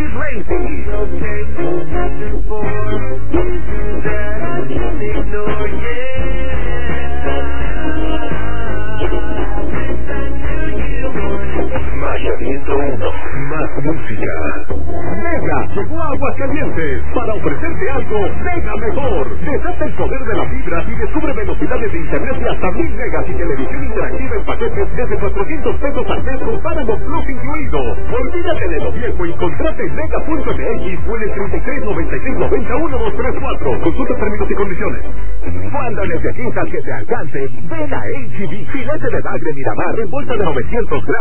Easy Lazy. Más 101, más música. Mega llegó a Aguascalientes para ofrecerte algo mega mejor. Desata el poder de la fibra y descubre velocidades de internet de hasta 1000 megas y televisión interactiva en paquetes desde 400 pesos al mes con Paramount Plus incluido. Olvídate de lo viejo y contrate en mega.mx o en el 3396901234. Consulta términos y condiciones. Cuando necesitas que te alcance, ven a HB. Filete de bagre Miramar en bolsa de 900 gramos.